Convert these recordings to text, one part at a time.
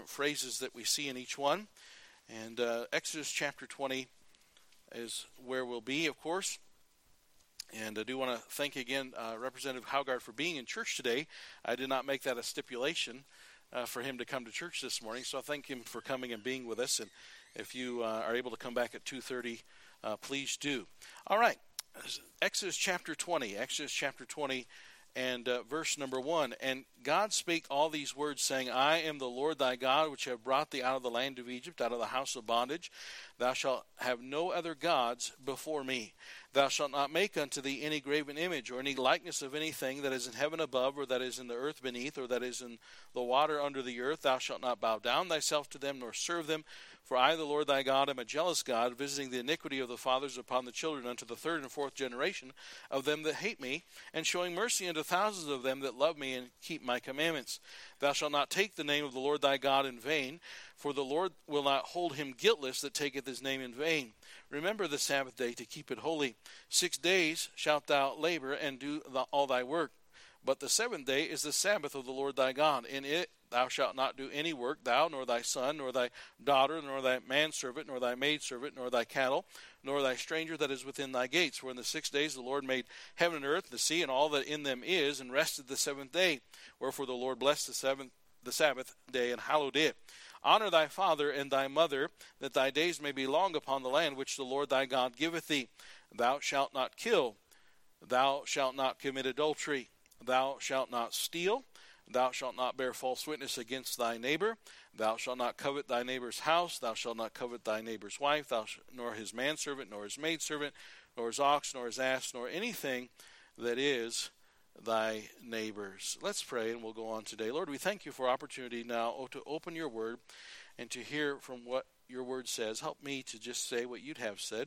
phrases that we see in each one. And Exodus chapter 20 is where we'll be, of course. And I do want to thank again Representative Haugard for being in church today. I did not make that a stipulation for him to come to church this morning, so I thank him for coming and being with us. And if you are able to come back at 2:30, please do. All right, Exodus chapter 20. Exodus chapter 20. And verse number 1, and God spake all these words, saying, I am the Lord thy God, which have brought thee out of the land of Egypt, out of the house of bondage. Thou shalt have no other gods before me. Thou shalt not make unto thee any graven image, or any likeness of anything that is in heaven above, or that is in the earth beneath, or that is in the water under the earth. Thou shalt not bow down thyself to them, nor serve them. For I, the Lord thy God, am a jealous God, visiting the iniquity of the fathers upon the children unto the third and fourth generation of them that hate me, and showing mercy unto thousands of them that love me and keep my commandments. Thou shalt not take the name of the Lord thy God in vain, for the Lord will not hold him guiltless that taketh his name in vain. Remember the Sabbath day to keep it holy. 6 days shalt thou labor and do all thy work. But the seventh day is the Sabbath of the Lord thy God. In it thou shalt not do any work, thou, nor thy son, nor thy daughter, nor thy manservant, nor thy maidservant, nor thy cattle, nor thy stranger that is within thy gates. For in the 6 days the Lord made heaven and earth, the sea, and all that in them is, and rested the seventh day. Wherefore the Lord blessed the Sabbath day, and hallowed it. Honor thy father and thy mother, that thy days may be long upon the land which the Lord thy God giveth thee. Thou shalt not kill. Thou shalt not commit adultery. Thou shalt not steal. Thou shalt not bear false witness against thy neighbor. Thou shalt not covet thy neighbor's house. Thou shalt not covet thy neighbor's wife, nor his manservant, nor his maidservant, nor his ox, nor his ass, nor anything that is thy neighbor's. Let's pray and we'll go on today. Lord, we thank you for opportunity now to open your word and to hear from what your word says. Help me to just say what you'd have said,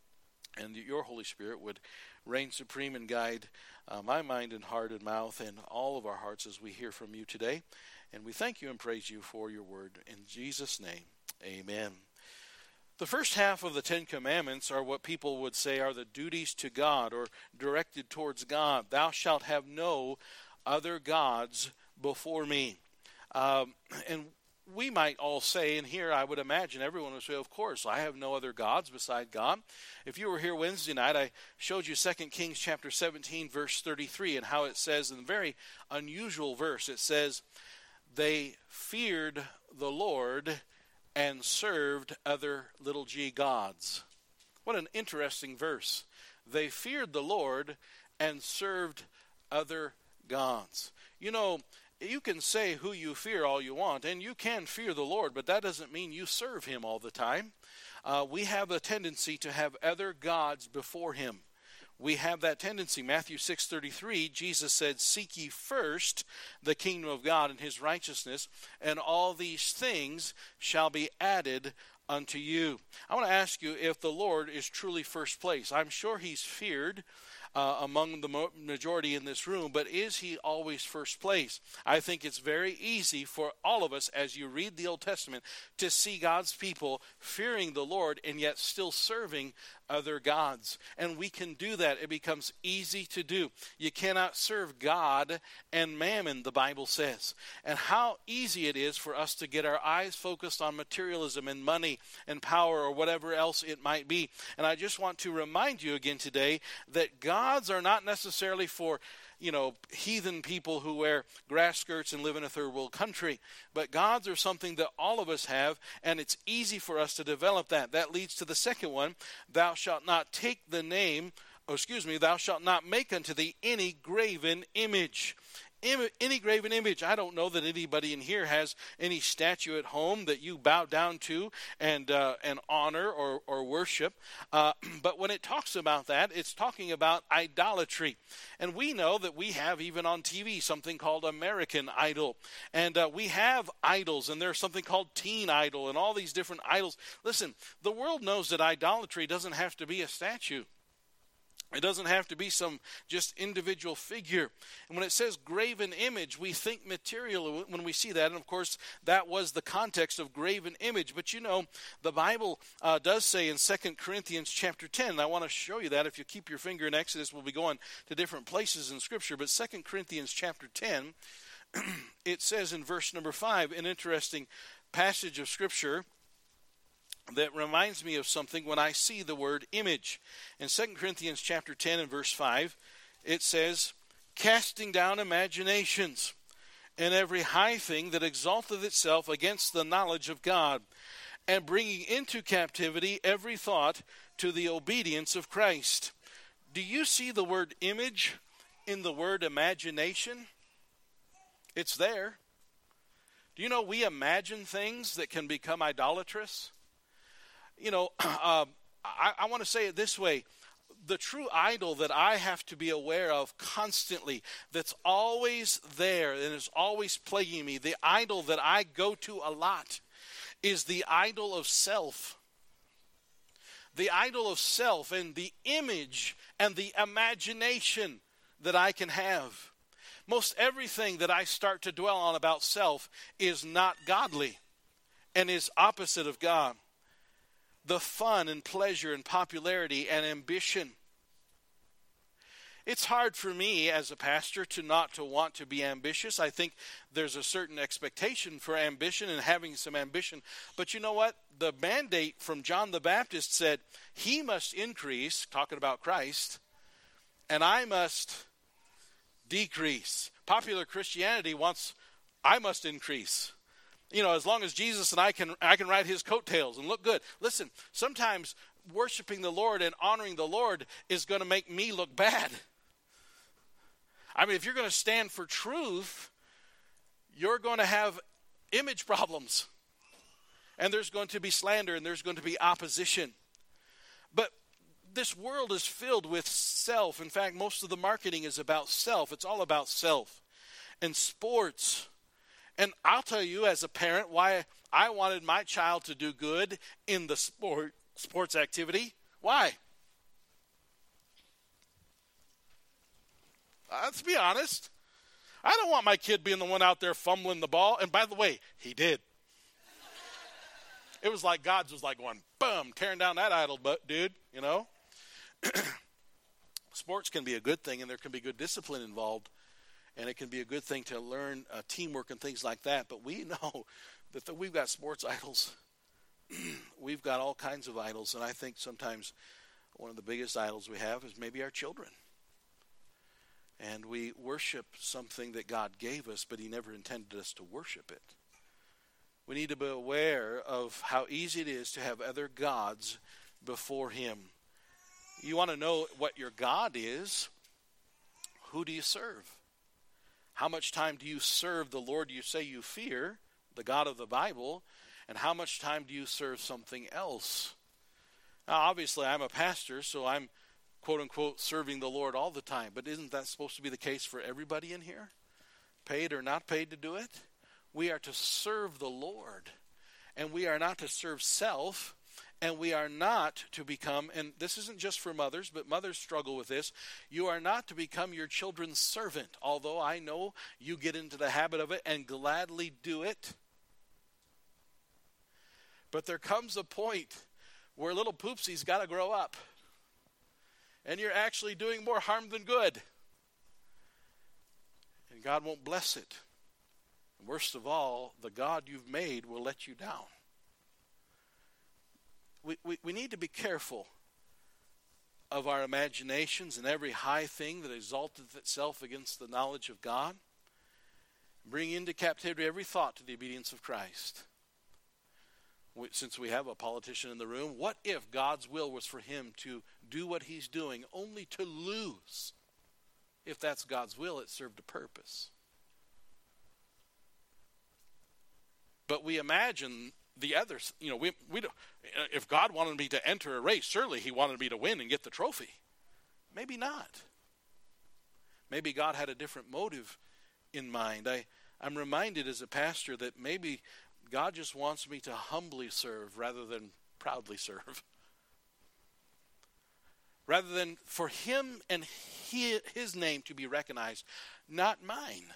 and that your Holy Spirit would reign supreme and guide my mind and heart and mouth and all of our hearts as we hear from you today. And we thank you and praise you for your word. In Jesus' name, amen. The first half of the Ten Commandments are what people would say are the duties to God, or directed towards God. Thou shalt have no other gods before me. And we might all say, and here I would imagine everyone would say, of course, I have no other gods beside God. If you were here Wednesday night, I showed you 2 Kings chapter 17, verse 33, and how it says, in a very unusual verse, it says, they feared the Lord and served other little g gods. What an interesting verse. They feared the Lord and served other gods. You know, you can say who you fear all you want, and you can fear the Lord, but that doesn't mean you serve him all the time. We have a tendency to have other gods before him. We have that tendency. Matthew 6:33, Jesus said, seek ye first the kingdom of God and his righteousness, and all these things shall be added unto you. I want to ask you if the Lord is truly first place. I'm sure he's feared among the majority in this room, but is he always first place? I think it's very easy for all of us, as you read the Old Testament, to see God's people fearing the Lord and yet still serving other gods. And we can do that. It becomes easy to do. You cannot serve God and mammon, the Bible says. And how easy it is for us to get our eyes focused on materialism and money and power or whatever else it might be. And I just want to remind you again today that gods are not necessarily for heathen people who wear grass skirts and live in a third world country. But gods are something that all of us have, and it's easy for us to develop that. That leads to the second one. Thou shalt not thou shalt not make unto thee any graven image. Any graven image. I don't know that anybody in here has any statue at home that you bow down to and honor or worship. But when it talks about that, it's talking about idolatry. And we know that we have, even on TV, something called American Idol. And we have idols, and there's something called Teen Idol and all these different idols. Listen, the world knows that idolatry doesn't have to be a statue. It doesn't have to be some just individual figure. And when it says graven image, we think material when we see that. And of course, that was the context of graven image. But the Bible does say in 2 Corinthians chapter 10, and I want to show you that. If you keep your finger in Exodus, we'll be going to different places in Scripture. But 2 Corinthians chapter 10, it says in verse number 5, an interesting passage of Scripture that reminds me of something when I see the word image. In 2 Corinthians chapter 10 and verse 5, it says, casting down imaginations and every high thing that exalteth itself against the knowledge of God, and bringing into captivity every thought to the obedience of Christ. Do you see the word image in the word imagination? It's there. Do you know we imagine things that can become idolatrous? You know, I want to say it this way. The true idol that I have to be aware of constantly, that's always there and is always plaguing me, the idol that I go to a lot, is the idol of self. The idol of self and the image and the imagination that I can have. Most everything that I start to dwell on about self is not godly and is opposite of God. The fun and pleasure and popularity and ambition. It's hard for me as a pastor to not to want to be ambitious. I think there's a certain expectation for ambition and having some ambition. But you know what? The mandate from John the Baptist said, he must increase, talking about Christ, and I must decrease. Popular Christianity wants, I must increase. You know, as long as Jesus and I can ride his coattails and look good. Listen, sometimes worshiping the Lord and honoring the Lord is going to make me look bad. I mean, if you're going to stand for truth, you're going to have image problems. And there's going to be slander and there's going to be opposition. But this world is filled with self. In fact, most of the marketing is about self. It's all about self. And sports. And I'll tell you as a parent why I wanted my child to do good in the sports activity. Why? Let's be honest. I don't want my kid being the one out there fumbling the ball. And by the way, he did. It was like God was like going, boom, tearing down that idol, dude, you know. Sports can be a good thing, and there can be good discipline involved. And it can be a good thing to learn teamwork and things like that. But we know that we've got sports idols. We've got all kinds of idols. And I think sometimes one of the biggest idols we have is maybe our children. And we worship something that God gave us, but he never intended us to worship it. We need to be aware of how easy it is to have other gods before him. You want to know what your God is? Who do you serve? How much time do you serve the Lord you say you fear, the God of the Bible, and how much time do you serve something else? Now, obviously, I'm a pastor, so I'm, quote-unquote, serving the Lord all the time. But isn't that supposed to be the case for everybody in here? Paid or not paid to do it? We are to serve the Lord. And we are not to serve self. And we are not to become, and this isn't just for mothers, but mothers struggle with this. You are not to become your children's servant. Although I know you get into the habit of it and gladly do it. But there comes a point where little poopsie's got to grow up. And you're actually doing more harm than good. And God won't bless it. And worst of all, the God you've made will let you down. We need to be careful of our imaginations and every high thing that exalteth itself against the knowledge of God. Bring into captivity every thought to the obedience of Christ. Since we have a politician in the room, what if God's will was for him to do what he's doing only to lose? If that's God's will, it served a purpose. But we imagine the others, you know, we don't, if God wanted me to enter a race, surely he wanted me to win and get the trophy. Maybe not. Maybe God had a different motive in mind. I'm reminded as a pastor that maybe God just wants me to humbly serve rather than proudly serve. Rather than for him and his name to be recognized, not mine.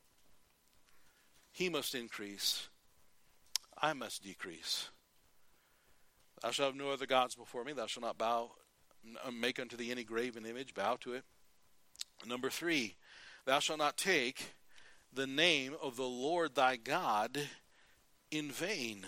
He must increase. I must decrease. Thou shalt have no other gods before me. Thou shalt not bow, make unto thee any graven image, bow to it. Number 3, thou shalt not take the name of the Lord thy God in vain.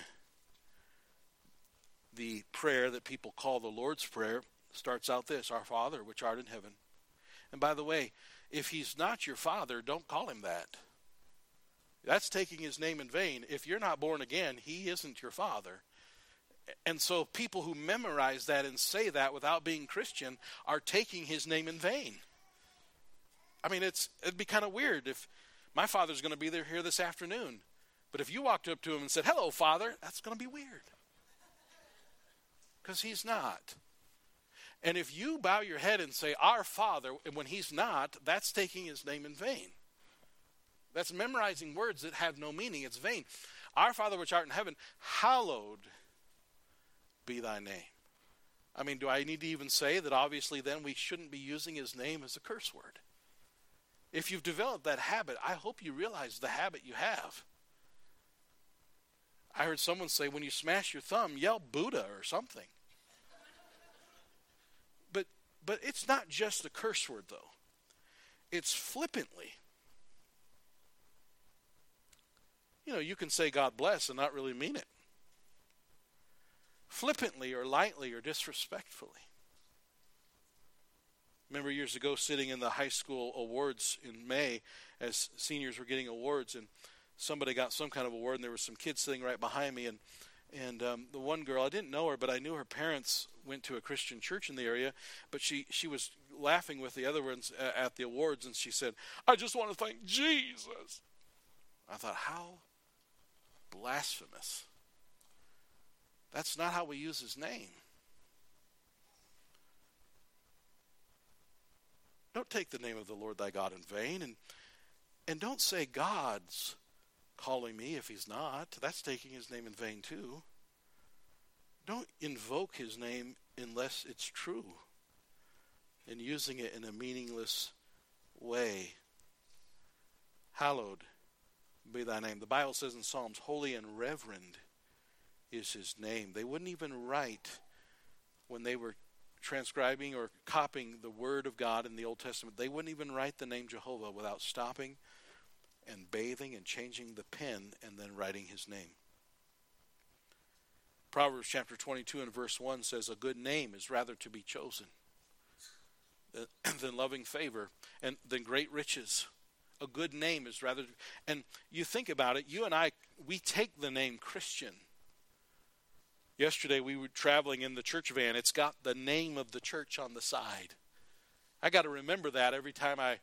The prayer that people call the Lord's Prayer starts out this: Our Father, which art in heaven. And by the way, if he's not your father, don't call him that. That's taking his name in vain. If you're not born again, he isn't your father. And so people who memorize that and say that without being Christian are taking his name in vain. I mean, it'd be kind of weird if my father's going to be there here this afternoon, but if you walked up to him and said, "Hello, Father," that's going to be weird. Because he's not. And if you bow your head and say, "Our Father," when he's not, that's taking his name in vain. That's memorizing words that have no meaning. It's vain. Our Father which art in heaven, hallowed be thy name. I mean, do I need to even say that obviously then we shouldn't be using his name as a curse word? If you've developed that habit, I hope you realize the habit you have. I heard someone say, when you smash your thumb, yell Buddha or something. But it's not just a curse word, though. It's flippantly. You know, you can say God bless and not really mean it. Flippantly or lightly or disrespectfully. Remember years ago sitting in the high school awards in May as seniors were getting awards, and somebody got some kind of award, and there were some kids sitting right behind me, and the one girl, I didn't know her, but I knew her parents went to a Christian church in the area, but she was laughing with the other ones at the awards, and she said, "I just want to thank Jesus." I thought, how blasphemous. That's not how we use his name. Don't take the name of the Lord thy God in vain, and don't say God's calling me if he's not. That's taking his name in vain too. Don't invoke his name unless it's true and using it in a meaningless way. Hallowed be thy name. The Bible says in Psalms, holy and reverend is his name. They wouldn't even write, when they were transcribing or copying the word of God in the Old Testament, they wouldn't even write the name Jehovah without stopping and bathing and changing the pen and then writing his name. Proverbs chapter 22 and verse 1 says, a good name is rather to be chosen than loving favor and than great riches. A good name is rather, and you think about it, you and I, we take the name Christian. Yesterday we were traveling in the church van. It's got the name of the church on the side. I got to remember that every time I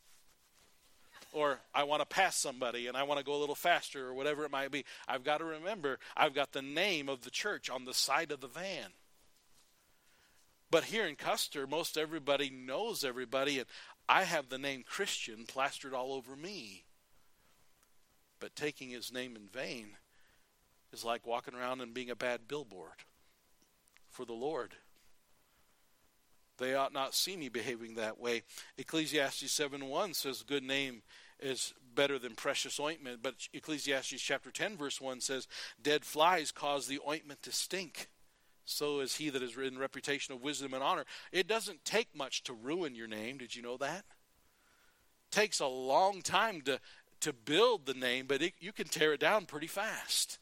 want to pass somebody and I want to go a little faster or whatever it might be. I've got to remember I've got the name of the church on the side of the van. But here in Custer, most everybody knows everybody, and I have the name Christian plastered all over me. But taking his name in vain is like walking around and being a bad billboard for the Lord. They ought not see me behaving that way. Ecclesiastes 7:1 says good name is better than precious ointment. But Ecclesiastes chapter 10 verse 1 says dead flies cause the ointment to stink. So is he that is in reputation of wisdom and honor. It doesn't take much to ruin your name. Did you know that? It takes a long time to build the name, but you can tear it down pretty fast.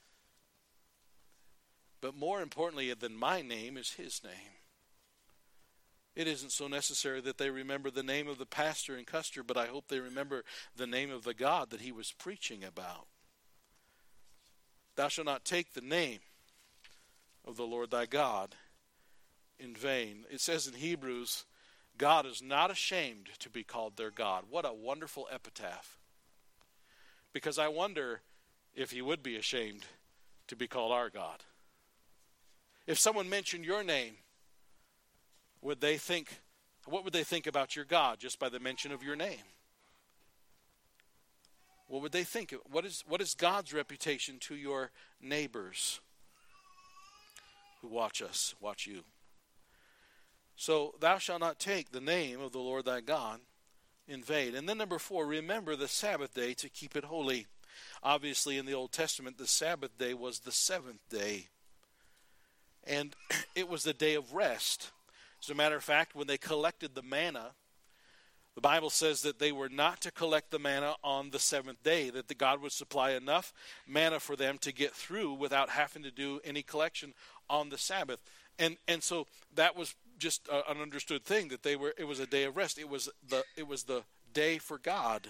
But more importantly than my name is his name. It isn't so necessary that they remember the name of the pastor in Custer, but I hope they remember the name of the God that he was preaching about. Thou shalt not take the name of the Lord thy God in vain. It says in Hebrews, God is not ashamed to be called their God. What a wonderful epitaph. Because I wonder if he would be ashamed to be called our God. If someone mentioned your name, what would they think about your God just by the mention of your name? What would they think? What is God's reputation to your neighbors who watch you? So thou shalt not take the name of the Lord thy God in vain. And then number 4, remember the Sabbath day to keep it holy. Obviously in the Old Testament, the Sabbath day was the 7th day. And it was the day of rest. As a matter of fact, when they collected the manna, The Bible says that they were not to collect the manna on the seventh day, that the God would supply enough manna for them to get through without having to do any collection on the Sabbath. And so that was just an understood thing, that it was a day of rest. It was the day for God.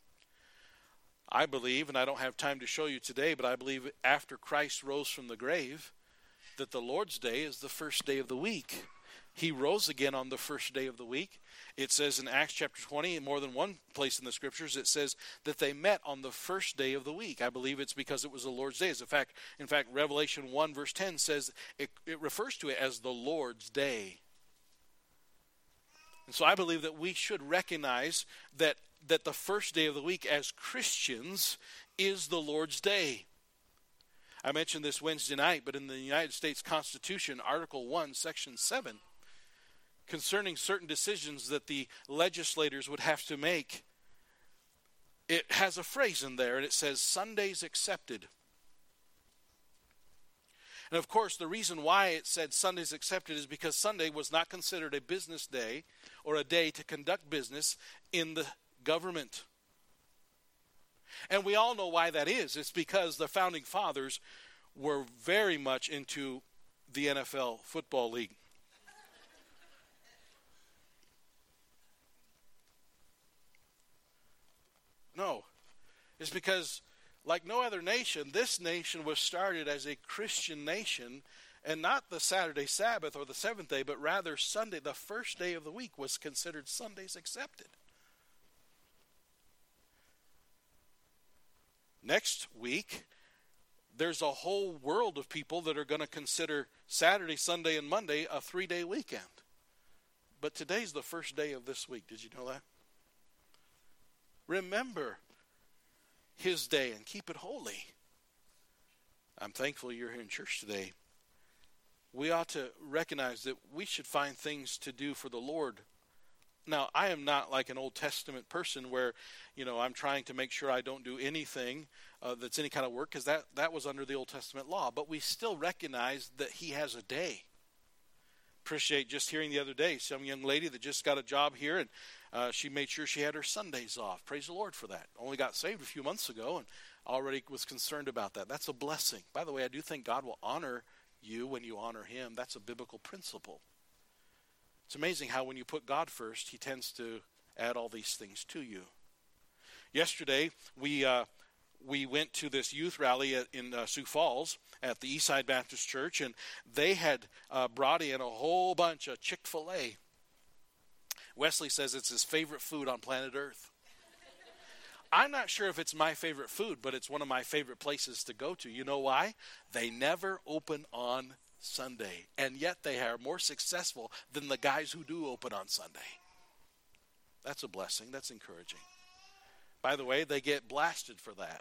I believe, and I don't have time to show you today, but I believe after Christ rose from the grave, that the Lord's Day is the first day of the week. He rose again on the first day of the week. It says in Acts chapter 20, in more than one place in the Scriptures, it says that they met on the first day of the week. I believe it's because it was the Lord's Day. In fact, Revelation 1 verse 10 says it refers to it as the Lord's Day. And so I believe that we should recognize that the first day of the week as Christians is the Lord's Day. I mentioned this Wednesday night, but in the United States Constitution, Article 1, Section 7, concerning certain decisions that the legislators would have to make, it has a phrase in there, and it says, Sundays accepted. And of course, the reason why it said Sundays accepted is because Sunday was not considered a business day or a day to conduct business in the government. And we all know why that is. It's because the founding fathers were very much into the NFL football league. No, it's because, like no other nation, this nation was started as a Christian nation, and not the Saturday Sabbath or the seventh day, but rather Sunday, the first day of the week, was considered Sundays accepted. Next week, there's a whole world of people that are going to consider Saturday, Sunday, and Monday a 3-day weekend. But today's the first day of this week. Did you know that? Remember His day and keep it holy. I'm thankful you're here in church today. We ought to recognize that we should find things to do for the Lord. Now, I am not like an Old Testament person where, I'm trying to make sure I don't do anything that's any kind of work, because that was under the Old Testament law. But we still recognize that He has a day. Appreciate just hearing the other day some young lady that just got a job here, and she made sure she had her Sundays off. Praise the Lord for that. Only got saved a few months ago and already was concerned about that. That's a blessing. By the way, I do think God will honor you when you honor Him. That's a biblical principle. It's amazing how when you put God first, He tends to add all these things to you. Yesterday, we went to this youth rally in Sioux Falls at the Eastside Baptist Church, and they had brought in a whole bunch of Chick-fil-A. Wesley says it's his favorite food on planet Earth. I'm not sure if it's my favorite food, but it's one of my favorite places to go to. You know why? They never open on Sunday, and yet they are more successful than the guys who do open on Sunday. That's a blessing. That's encouraging. By the way, they get blasted for that.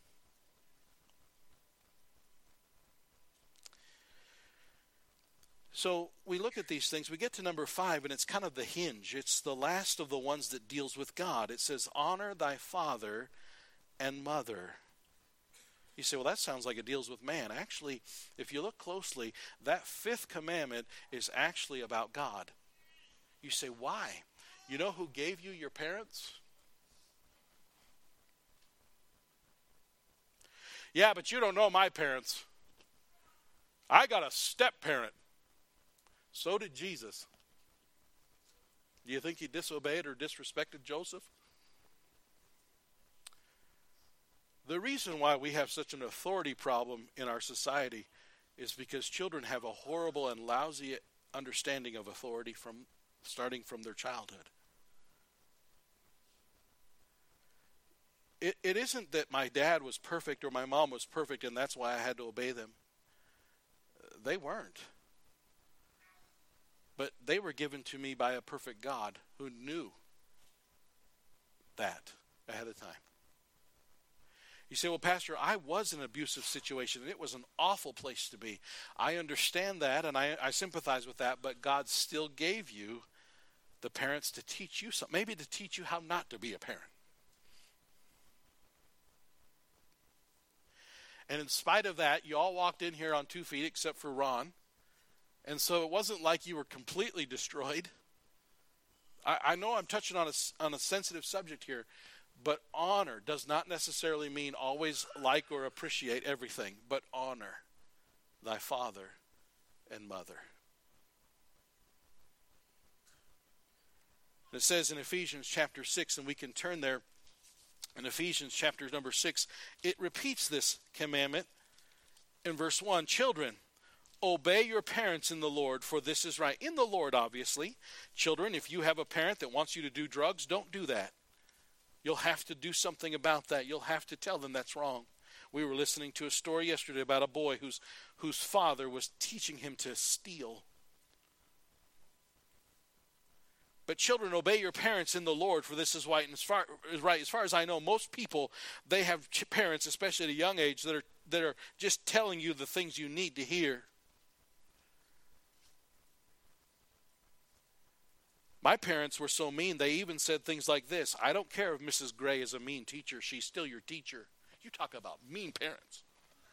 So we look at these things. We get to number 5, and it's kind of the hinge. It's the last of the ones that deals with God. It says, honor thy father and mother. You say, well, that sounds like it deals with man. Actually, if you look closely, that 5th commandment is actually about God. You say, why? You know who gave you your parents? Yeah, but you don't know my parents. I got a step-parent. So did Jesus. Do you think He disobeyed or disrespected Joseph? The reason why we have such an authority problem in our society is because children have a horrible and lousy understanding of authority starting from their childhood. It isn't that my dad was perfect or my mom was perfect and that's why I had to obey them. They weren't. But they were given to me by a perfect God who knew that ahead of time. You say, well, Pastor, I was in an abusive situation, and it was an awful place to be. I understand that, and I sympathize with that, but God still gave you the parents to teach you something, maybe to teach you how not to be a parent. And in spite of that, you all walked in here on 2 feet except for Ron. And so it wasn't like you were completely destroyed. I know I'm touching on a sensitive subject here, but honor does not necessarily mean always like or appreciate everything, but honor thy father and mother. It says in Ephesians chapter 6, and we can turn there, in Ephesians chapter number 6, it repeats this commandment in verse 1. Children, obey your parents in the Lord, for this is right. In the Lord, obviously. Children, if you have a parent that wants you to do drugs, don't do that. You'll have to do something about that. You'll have to tell them that's wrong. We were listening to a story yesterday about a boy whose father was teaching him to steal. But children, obey your parents in the Lord, for this is right. And as far as I know, most people, they have parents, especially at a young age, that are just telling you the things you need to hear. My parents were so mean, they even said things like this: I don't care if Mrs. Gray is a mean teacher, she's still your teacher. You talk about mean parents.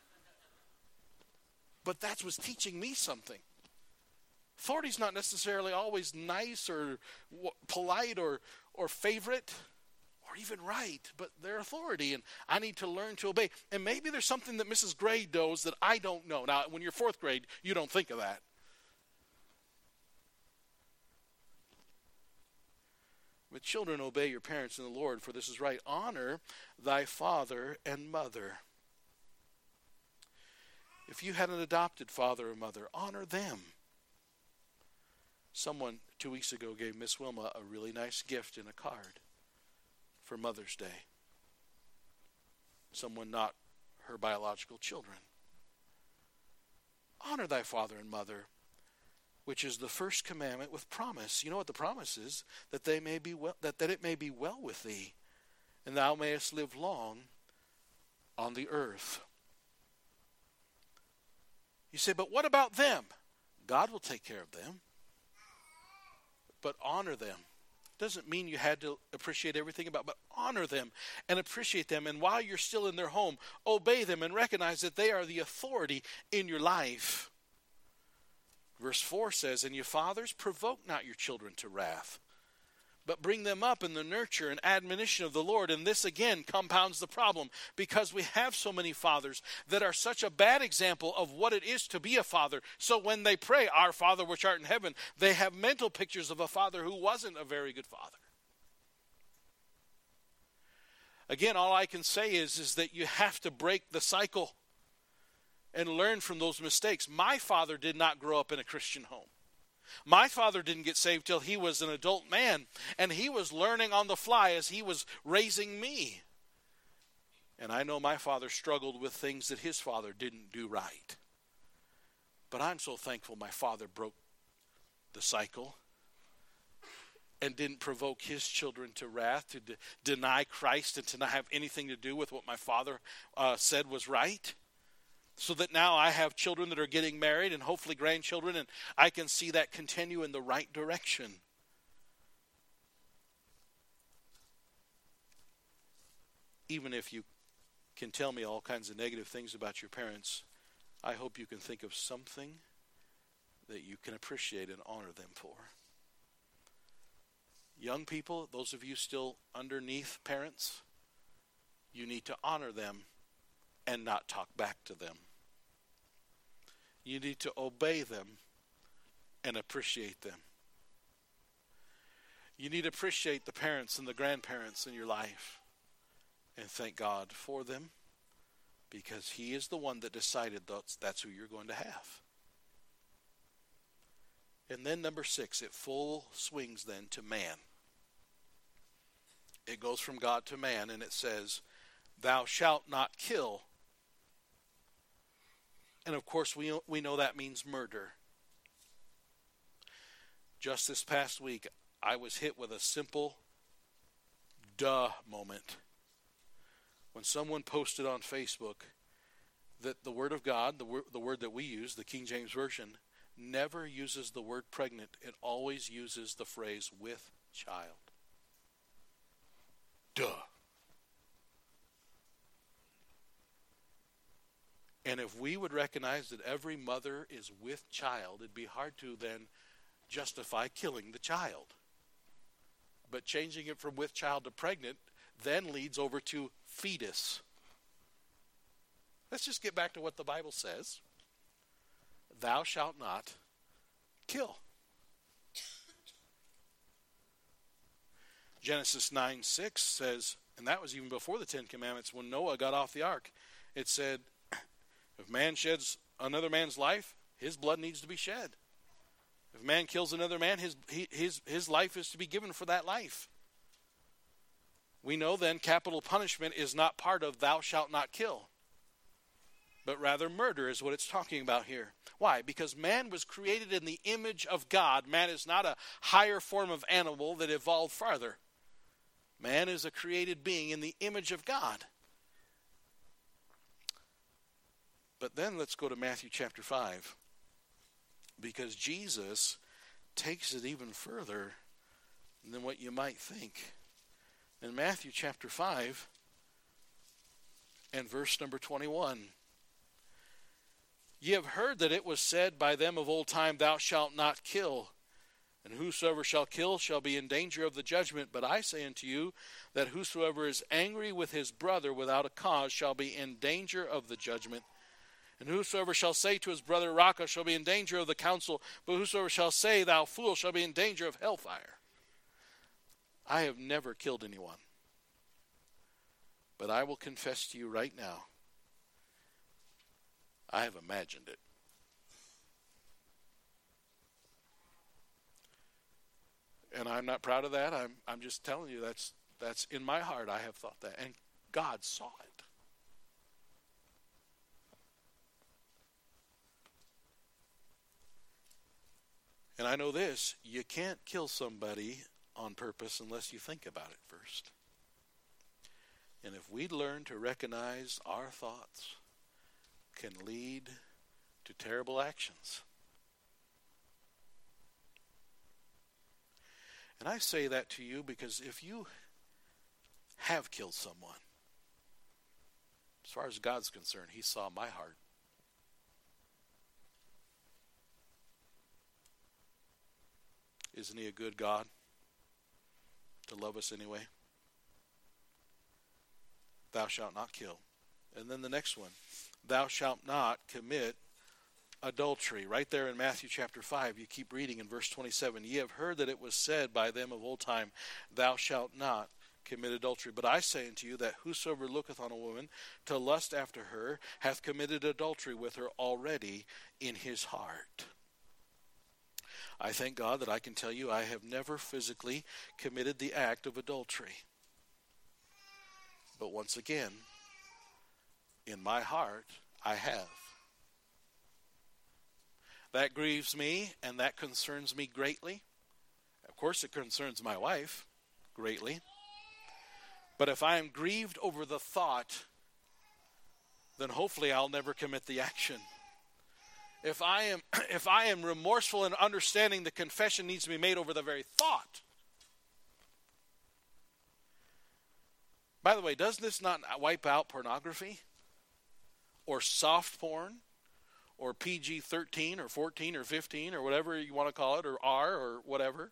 But that was teaching me something. Authority's not necessarily always nice or polite or favorite or even right, but they're authority, and I need to learn to obey. And maybe there's something that Mrs. Gray knows that I don't know. Now, when you're fourth grade, you don't think of that. But children, obey your parents in the Lord, for this is right. Honor thy father and mother. If you had an adopted father or mother, honor them. Someone 2 weeks ago gave Miss Wilma a really nice gift in a card for Mother's Day. Someone not her biological children. Honor thy father and mother, which is the first commandment with promise. You know what the promise is? That they may be well, that it may be well with thee, and thou mayest live long on the earth. You say, but what about them? God will take care of them. But honor them. Doesn't mean you had to appreciate everything about, but honor them and appreciate them. And while you're still in their home, obey them and recognize that they are the authority in your life. Verse 4 says, and you fathers, provoke not your children to wrath, but bring them up in the nurture and admonition of the Lord. And this again compounds the problem, because we have so many fathers that are such a bad example of what it is to be a father. So when they pray, our Father which art in heaven, they have mental pictures of a father who wasn't a very good father. Again, all I can say is that you have to break the cycle and learn from those mistakes. My father did not grow up in a Christian home. My father didn't get saved till he was an adult man, and he was learning on the fly as he was raising me. And I know my father struggled with things that his father didn't do right. But I'm so thankful my father broke the cycle and didn't provoke his children to wrath, to deny Christ and to not have anything to do with what my father said was right. So that now I have children that are getting married and hopefully grandchildren, and I can see that continue in the right direction. Even if you can tell me all kinds of negative things about your parents, I hope you can think of something that you can appreciate and honor them for. Young people, those of you still underneath parents, you need to honor them and not talk back to them. You need to obey them and appreciate them. You need to appreciate the parents and the grandparents in your life and thank God for them, because He is the one that decided that's who you're going to have. And then number 6, it full swings then to man. It goes from God to man, and it says, thou shalt not kill. And of course, we know that means murder. Just this past week, I was hit with a simple duh moment when someone posted on Facebook that the Word of God, the word that we use, the King James Version, never uses the word pregnant. It always uses the phrase with child. Duh. And if we would recognize that every mother is with child, it'd be hard to then justify killing the child. But changing it from with child to pregnant then leads over to fetus. Let's just get back to what the Bible says. Thou shalt not kill. Genesis 9:6 says, and that was even before the Ten Commandments, when Noah got off the ark, it said, if man sheds another man's life, his blood needs to be shed. If man kills another man, his life is to be given for that life. We know then capital punishment is not part of thou shalt not kill, but rather murder is what it's talking about here. Why? Because man was created in the image of God. Man is not a higher form of animal that evolved farther. Man is a created being in the image of God. But then let's go to Matthew chapter 5. Because Jesus takes it even further than what you might think. In Matthew chapter 5 and verse number 21. Ye have heard that it was said by them of old time, thou shalt not kill. And whosoever shall kill shall be in danger of the judgment. But I say unto you that whosoever is angry with his brother without a cause shall be in danger of the judgment. And whosoever shall say to his brother, Raca, shall be in danger of the council. But whosoever shall say, thou fool, shall be in danger of hellfire. I have never killed anyone. But I will confess to you right now, I have imagined it. And I'm not proud of that. I'm just telling you that's in my heart. I have thought that. And God saw it. And I know this, you can't kill somebody on purpose unless you think about it first. And if we learn to recognize our thoughts can lead to terrible actions. And I say that to you because if you have killed someone, as far as God's concerned, He saw my heart. Isn't He a good God to love us anyway? Thou shalt not kill. And then the next one, thou shalt not commit adultery. Right there in Matthew chapter 5, you keep reading in verse 27. Ye have heard that it was said by them of old time, thou shalt not commit adultery. But I say unto you that whosoever looketh on a woman to lust after her hath committed adultery with her already in his heart. I thank God that I can tell you I have never physically committed the act of adultery. But once again, in my heart, I have. That grieves me and that concerns me greatly. Of course, it concerns my wife greatly. But if I am grieved over the thought, then hopefully I'll never commit the action. If I am remorseful in understanding the confession needs to be made over the very thought. By the way, does this not wipe out pornography? Or soft porn? Or PG-13 or 14 or 15 or whatever you want to call it, or R or whatever?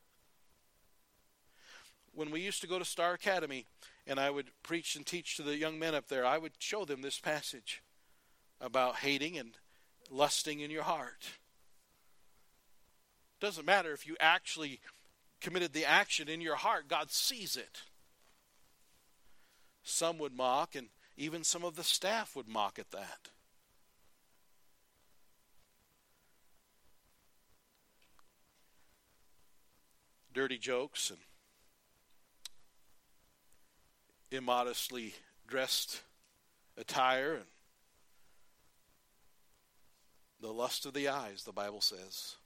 When we used to go to Star Academy and I would preach and teach to the young men up there, I would show them this passage about hating and lusting in your heart. Doesn't matter if you actually committed the action in your heart, God sees it. Some would mock, and even some of the staff would mock at that. Dirty jokes and immodestly dressed attire and the lust of the eyes, the Bible says.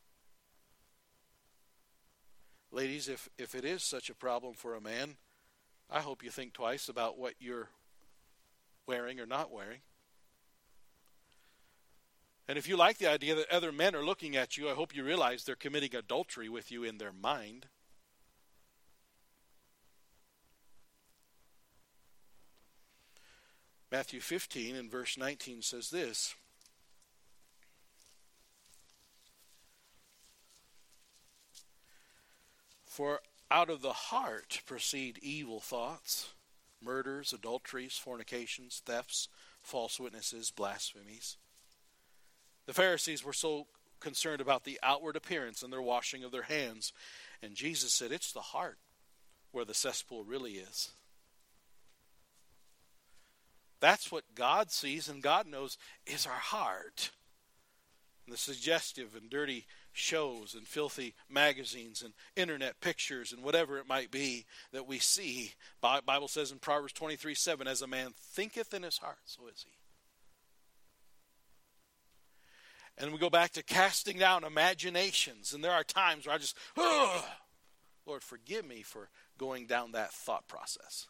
Ladies, if it is such a problem for a man, I hope you think twice about what you're wearing or not wearing. And if you like the idea that other men are looking at you, I hope you realize they're committing adultery with you in their mind. Matthew 15 and verse 19 says this. For out of the heart proceed evil thoughts, murders, adulteries, fornications, thefts, false witnesses, blasphemies. The Pharisees were so concerned about the outward appearance and their washing of their hands. And Jesus said, it's the heart where the cesspool really is. That's what God sees and God knows is our heart. And the suggestive and dirty shows and filthy magazines and internet pictures and whatever it might be that we see. The Bible says in Proverbs 23:7, as a man thinketh in his heart, so is he. And we go back to casting down imaginations. And there are times where I just, Lord, forgive me for going down that thought process.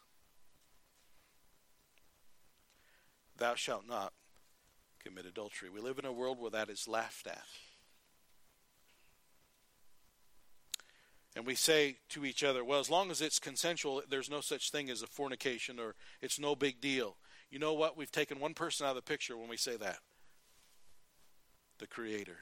Thou shalt not commit adultery. We live in a world where that is laughed at. And we say to each other, well, as long as it's consensual, there's no such thing as a fornication, or it's no big deal. You know what? We've taken one person out of the picture when we say that. The Creator.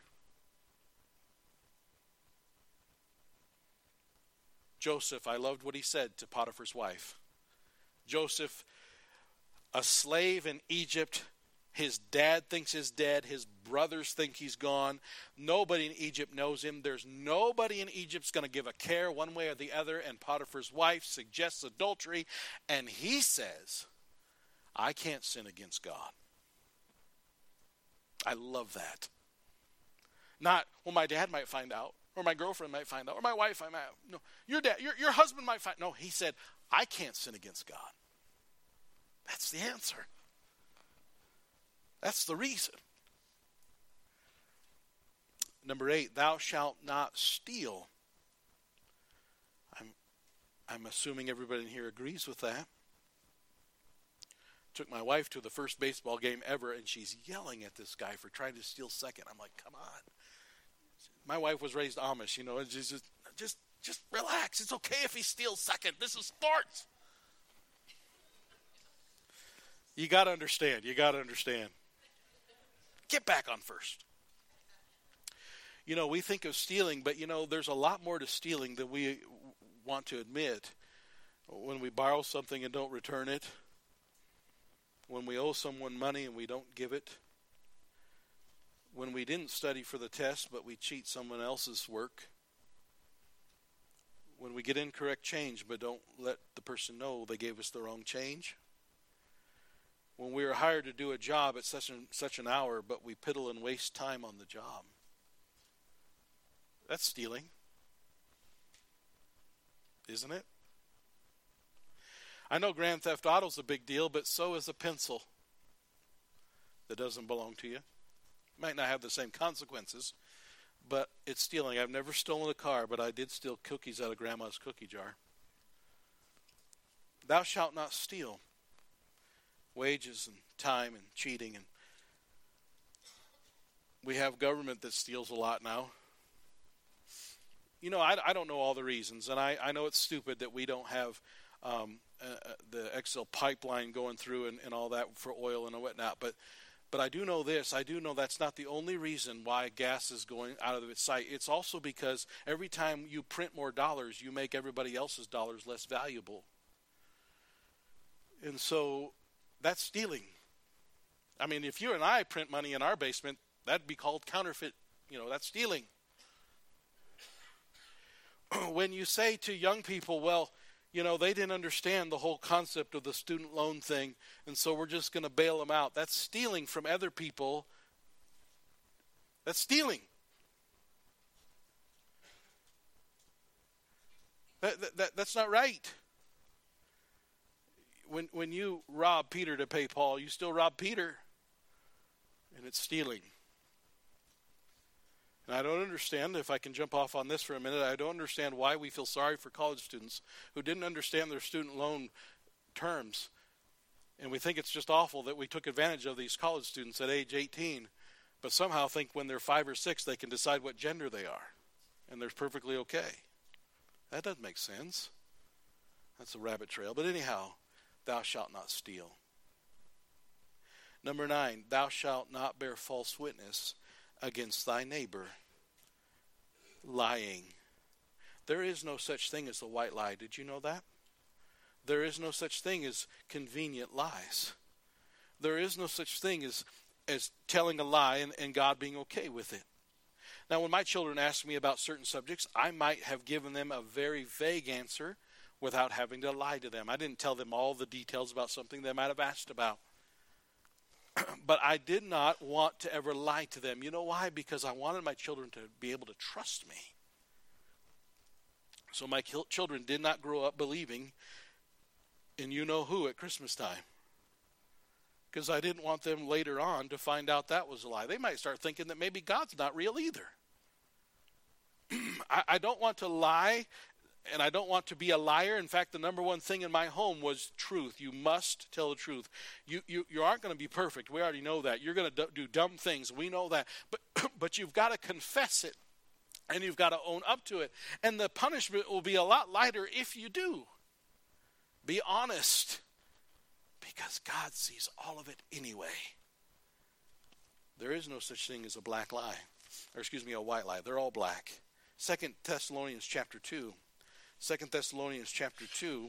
Joseph, I loved what he said to Potiphar's wife. Joseph, a slave in Egypt, his dad thinks he's dead, his brothers think he's gone. Nobody in Egypt knows him. There's nobody in Egypt's going to give a care one way or the other. And Potiphar's wife suggests adultery, and he says, I can't sin against God. I love that. Not, well, my dad might find out, or my girlfriend might find out, or my wife might. No, your husband might find. No, he said, I can't sin against God. That's the answer. That's the reason. Number 8, thou shalt not steal. I'm assuming everybody in here agrees with that. Took my wife to the first baseball game ever, and she's yelling at this guy for trying to steal second. I'm like, come on. My wife was raised Amish, you know, and just relax. It's okay if he steals second. This is sports. You got to understand. Get back on first. You know, we think of stealing, but, you know, there's a lot more to stealing than we want to admit. When we borrow something and don't return it. When we owe someone money and we don't give it. When we didn't study for the test, but we cheat someone else's work. When we get incorrect change, but don't let the person know they gave us the wrong change. When we are hired to do a job at such an hour, but we piddle and waste time on the job. That's stealing. Isn't it? I know Grand Theft Auto's a big deal, but so is a pencil that doesn't belong to you. Might not have the same consequences, but it's stealing. I've never stolen a car, but I did steal cookies out of Grandma's cookie jar. Thou shalt not steal. Wages and time and cheating. And we have government that steals a lot now. You know, I don't know all the reasons, and I know it's stupid that we don't have the XL pipeline going through and all that for oil and whatnot, but I do know this. I do know that's not the only reason why gas is going out of its sight. It's also because every time you print more dollars, you make everybody else's dollars less valuable. And so that's stealing. I mean, if you and I print money in our basement, that'd be called counterfeit. You know, that's stealing. When you say to young people, well, you know, they didn't understand the whole concept of the student loan thing, and so we're just going to bail them out. That's stealing from other people. That's stealing. That's not right. When you rob Peter to pay Paul, you still rob Peter, and it's stealing. And I don't understand, if I can jump off on this for a minute, I don't understand why we feel sorry for college students who didn't understand their student loan terms. And we think it's just awful that we took advantage of these college students at age 18, but somehow think when they're 5 or 6 they can decide what gender they are. And they're perfectly okay. That doesn't make sense. That's a rabbit trail. But anyhow, thou shalt not steal. Number 9, thou shalt not bear false witness against thy neighbor. Lying. There is no such thing as the white lie. Did you know that? There is no such thing as convenient lies. There is no such thing as telling a lie and God being okay with it. Now, when my children ask me about certain subjects, I might have given them a very vague answer without having to lie to them. I didn't tell them all the details about something they might have asked about. But I did not want to ever lie to them. You know why? Because I wanted my children to be able to trust me. So my children did not grow up believing in you-know-who at Christmas time. Because I didn't want them later on to find out that was a lie. They might start thinking that maybe God's not real either. I don't want to lie, and I don't want to be a liar. In fact, the number one thing in my home was truth. You must tell the truth. You aren't going to be perfect. We already know that. You're going to do dumb things. We know that. But you've got to confess it, and you've got to own up to it. And the punishment will be a lot lighter if you do. Be honest, because God sees all of it anyway. There is no such thing as a black lie, a white lie. They're all black. 2 Thessalonians chapter 2. 2 Thessalonians chapter 2.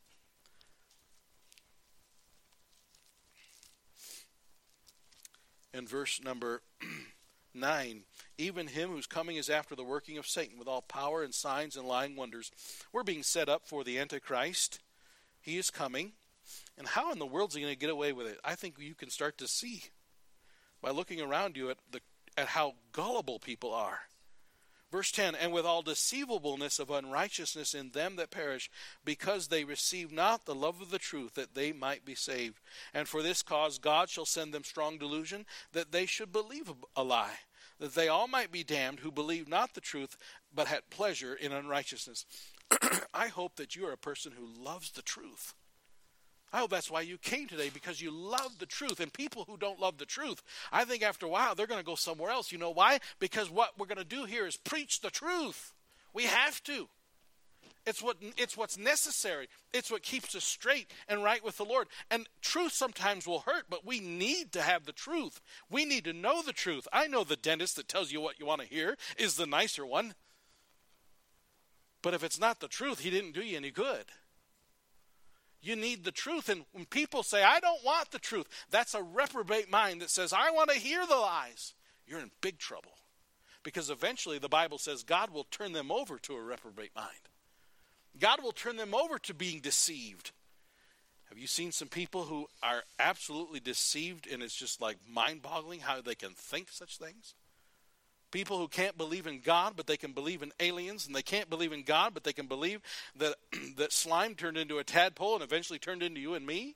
And verse number 9. Even him whose coming is after the working of Satan with all power and signs and lying wonders. We're being set up for the Antichrist. He is coming. And how in the world is he going to get away with it? I think you can start to see by looking around you at how gullible people are. Verse 10, and with all deceivableness of unrighteousness in them that perish, because they receive not the love of the truth, that they might be saved. And for this cause God shall send them strong delusion, that they should believe a lie, that they all might be damned who believe not the truth, but had pleasure in unrighteousness. I hope that you are a person who loves the truth. I hope that's why you came today, because you love the truth. And people who don't love the truth, I think after a while they're going to go somewhere else. You know why? Because what we're going to do here is preach the truth. We have to. It's what's necessary. It's what keeps us straight and right with the Lord. And truth sometimes will hurt, but we need to have the truth. We need to know the truth. I know the dentist that tells you what you want to hear is the nicer one. But if it's not the truth, he didn't do you any good. You need the truth. And when people say, I don't want the truth, that's a reprobate mind that says, I want to hear the lies. You're in big trouble. Because eventually the Bible says God will turn them over to a reprobate mind. God will turn them over to being deceived. Have you seen some people who are absolutely deceived, and it's just like mind-boggling how they can think such things? People who can't believe in God, but they can believe in aliens, and they can't believe in God, but they can believe that that slime turned into a tadpole and eventually turned into you and me.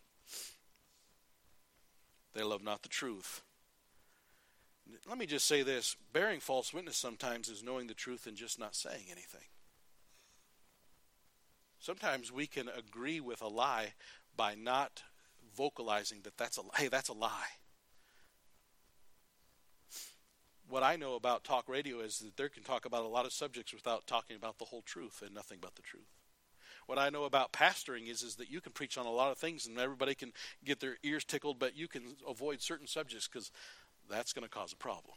They love not the truth. Let me just say this. Bearing false witness sometimes is knowing the truth and just not saying anything. Sometimes we can agree with a lie by not vocalizing that that's a lie. What I know about talk radio is that they can talk about a lot of subjects without talking about the whole truth and nothing but the truth. What I know about pastoring is that you can preach on a lot of things and everybody can get their ears tickled, but you can avoid certain subjects because that's going to cause a problem.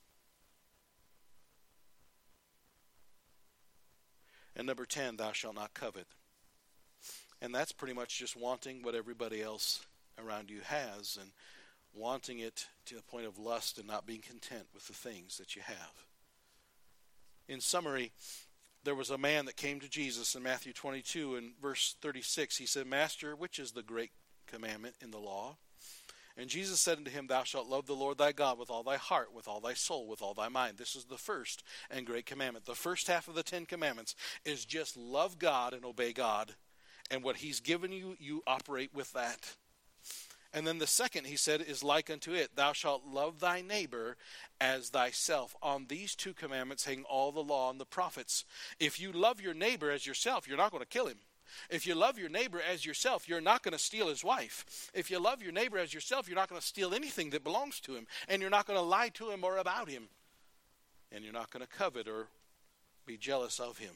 And number 10, thou shalt not covet. And that's pretty much just wanting what everybody else around you has and wanting it to the point of lust and not being content with the things that you have. In summary, there was a man that came to Jesus in Matthew 22 and verse 36. He said, Master, which is the great commandment in the law? And Jesus said unto him, Thou shalt love the Lord thy God with all thy heart, with all thy soul, with all thy mind. This is the first and great commandment. The first half of the 10 commandments is just love God and obey God. And what he's given you, you operate with that. And then the second, he said, is like unto it. Thou shalt love thy neighbor as thyself. On these 2 commandments hang all the law and the prophets. If you love your neighbor as yourself, you're not going to kill him. If you love your neighbor as yourself, you're not going to steal his wife. If you love your neighbor as yourself, you're not going to steal anything that belongs to him. And you're not going to lie to him or about him. And you're not going to covet or be jealous of him.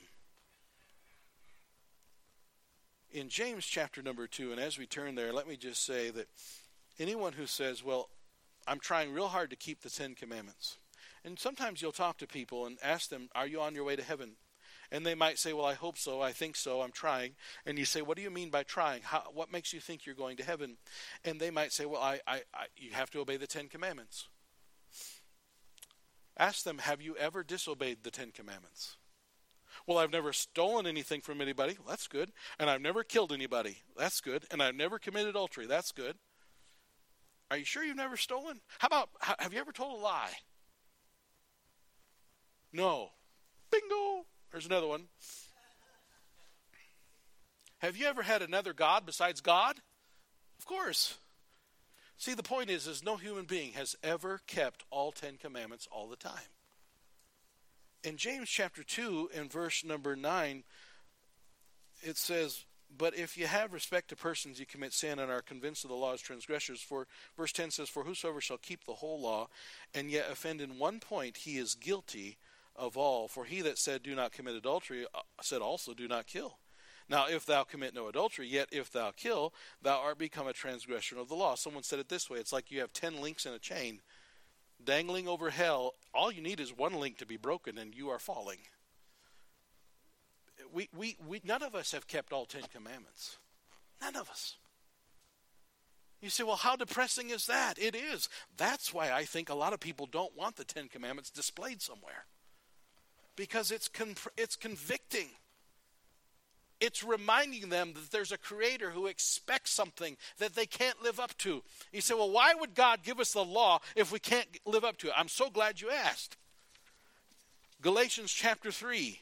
In James chapter number 2, and as we turn there, let me just say that anyone who says, well, I'm trying real hard to keep the 10 commandments. And sometimes you'll talk to people and ask them, are you on your way to heaven? And they might say, well, I hope so, I think so, I'm trying. And you say, what do you mean by trying? What makes you think you're going to heaven? And they might say, well, you have to obey the Ten Commandments. Ask them, have you ever disobeyed the Ten Commandments? Well, I've never stolen anything from anybody. Well, that's good. And I've never killed anybody. That's good. And I've never committed adultery. That's good. Are you sure you've never stolen? How about, have you ever told a lie? No. Bingo! There's another one. Have you ever had another God besides God? Of course. See, the point is no human being has ever kept all 10 commandments all the time. In James chapter 2 and verse number 9, it says, but if you have respect to persons, you commit sin and are convinced of the law as transgressors. For verse 10 says, for whosoever shall keep the whole law and yet offend in one point, he is guilty of all. For he that said, do not commit adultery, said also, do not kill. Now, if thou commit no adultery, yet if thou kill, thou art become a transgressor of the law. Someone said it this way. It's like you have 10 links in a chain dangling over hell. All you need is one link to be broken and you are falling. We none of us have kept all 10 commandments. None of us. You say, well, how depressing is that? It is. That's why I think a lot of people don't want the 10 commandments displayed somewhere. Because it's convicting. It's reminding them that there's a creator who expects something that they can't live up to. You say, well, why would God give us the law if we can't live up to it? I'm so glad you asked. Galatians chapter 3.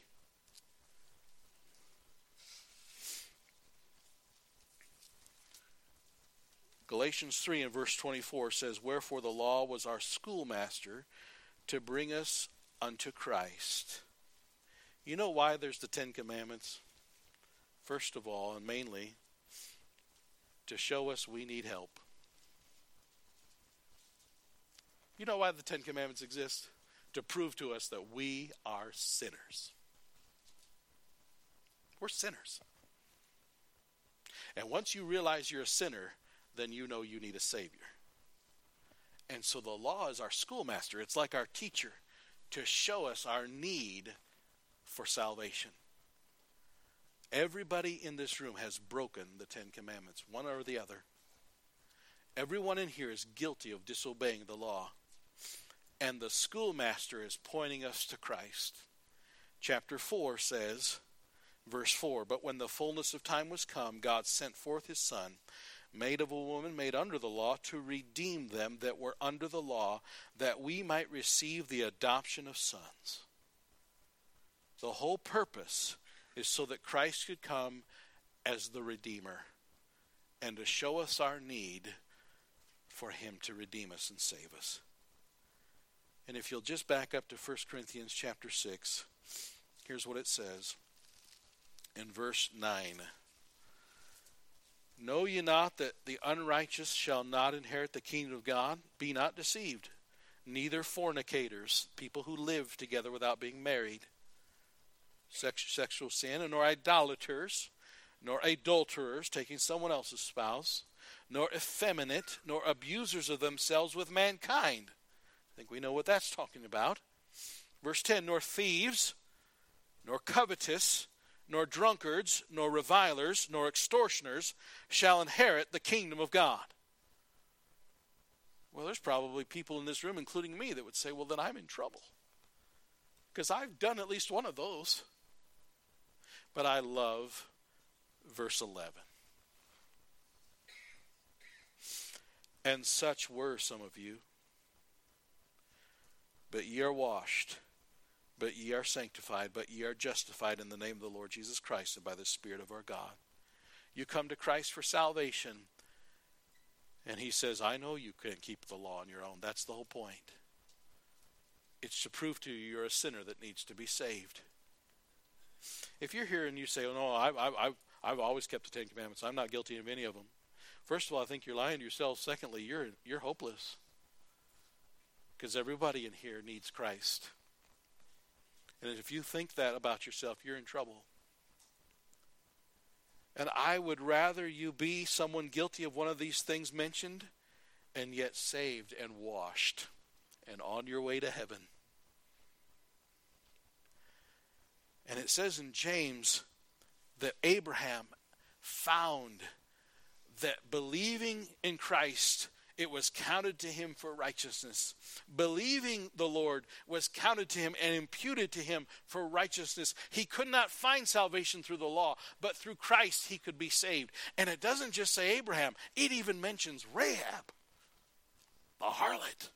Galatians 3 and verse 24 says, wherefore the law was our schoolmaster to bring us unto Christ. You know why there's the 10 commandments? First of all, and mainly, to show us we need help. You know why the 10 commandments exist? To prove to us that we are sinners. We're sinners. And once you realize you're a sinner, then you know you need a Savior. And so the law is our schoolmaster. It's like our teacher to show us our need for salvation. Everybody in this room has broken the 10 commandments, one or the other. Everyone in here is guilty of disobeying the law. And the schoolmaster is pointing us to Christ. Chapter 4 says, verse 4, but when the fullness of time was come, God sent forth his Son, made of a woman, made under the law, to redeem them that were under the law, that we might receive the adoption of sons. The whole purpose is so that Christ could come as the Redeemer and to show us our need for him to redeem us and save us. And if you'll just back up to 1 Corinthians chapter 6, here's what it says in verse 9. Know ye not that the unrighteous shall not inherit the kingdom of God? Be not deceived, neither fornicators, people who live together without being married, sexual sin, nor idolaters, nor adulterers, taking someone else's spouse, nor effeminate, nor abusers of themselves with mankind. I think we know what that's talking about. Verse 10, nor thieves, nor covetous, nor drunkards, nor revilers, nor extortioners shall inherit the kingdom of God. Well, there's probably people in this room, including me, that would say, well, then I'm in trouble. Because I've done at least one of those. But I love verse 11. And such were some of you. But ye are washed, but ye are sanctified, but ye are justified in the name of the Lord Jesus Christ and by the Spirit of our God. You come to Christ for salvation, and he says, I know you can't keep the law on your own. That's the whole point. It's to prove to you you're a sinner that needs to be saved. If you're here and you say, oh, no, I've always kept the 10 Commandments, I'm not guilty of any of them. First of all, I think you're lying to yourself. Secondly, you're hopeless. Because everybody in here needs Christ. And if you think that about yourself, you're in trouble. And I would rather you be someone guilty of one of these things mentioned and yet saved and washed and on your way to heaven. And it says in James that Abraham found that believing in Christ, it was counted to him for righteousness. Believing the Lord was counted to him and imputed to him for righteousness. He could not find salvation through the law, but through Christ he could be saved. And it doesn't just say Abraham, it even mentions Rahab, the harlot.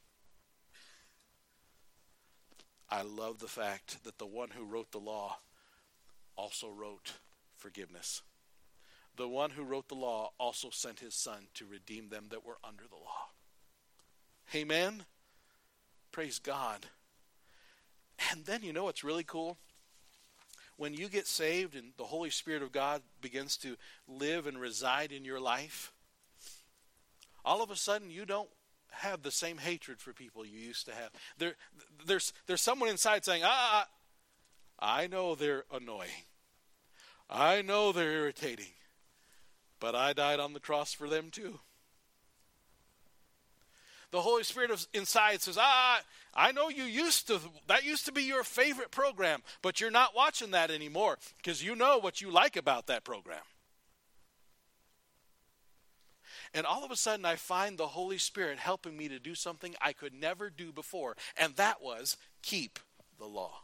I love the fact that the one who wrote the law also wrote forgiveness. The one who wrote the law also sent his son to redeem them that were under the law. Amen? Praise God. And then you know what's really cool? When you get saved and the Holy Spirit of God begins to live and reside in your life, all of a sudden you don't have the same hatred for people you used to have. There's someone inside saying, I know they're annoying. I know they're irritating. But I died on the cross for them too. The Holy Spirit inside says, I know that used to be your favorite program, but you're not watching that anymore because you know what you like about that program. And all of a sudden I find the Holy Spirit helping me to do something I could never do before, and that was keep the law.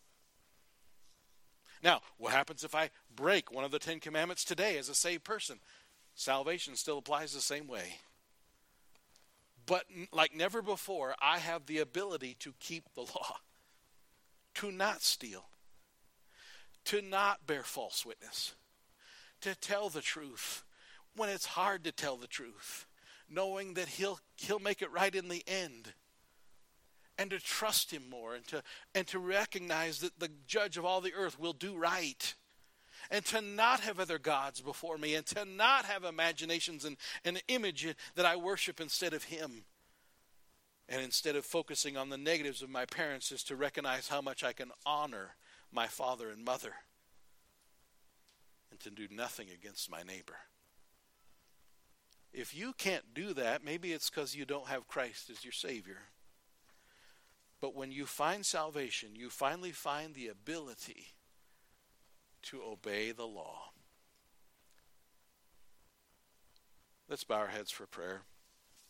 Now, what happens if I break one of the 10 Commandments today as a saved person? Salvation still applies the same way. But like never before, I have the ability to keep the law, to not steal, to not bear false witness, to tell the truth when it's hard to tell the truth, knowing that he'll make it right in the end. And to trust him more, and to recognize that the judge of all the earth will do right. And to not have other gods before me, and to not have imaginations and an image that I worship instead of him. And instead of focusing on the negatives of my parents, is to recognize how much I can honor my father and mother. And to do nothing against my neighbor. If you can't do that, maybe it's because you don't have Christ as your Savior. But when you find salvation, you finally find the ability to obey the law. Let's bow our heads for prayer.